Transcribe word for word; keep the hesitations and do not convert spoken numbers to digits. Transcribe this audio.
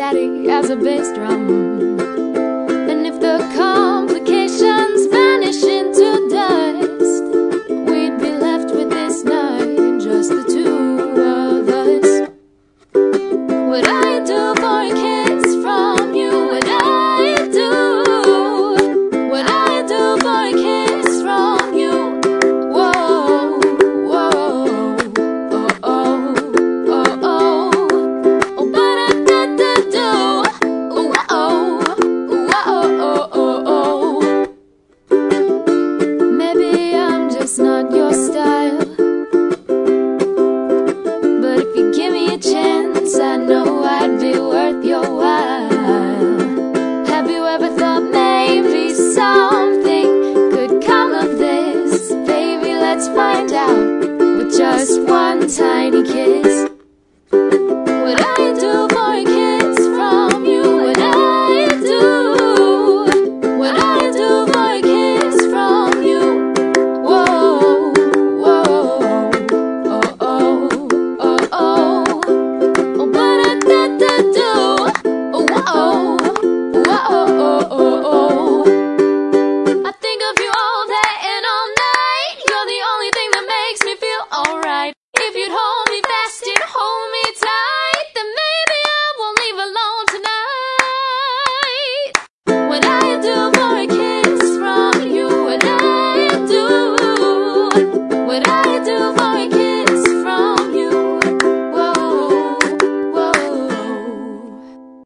steady as a bass drum. And if the complications vanish into dust, we'd be left with this night, just the two of us. What I do for a kiss from you, what I do, what I do for a kiss from you. Whoa, whoa, oh, oh, oh, oh, oh, ba-da-da-da-do, oh, oh, oh, oh, oh. Maybe I'm just not your style, but if you give me a chance, I know I'd be worth your while. Have you ever thought maybe something could come of this? Baby, let's find out with just one tiny kiss.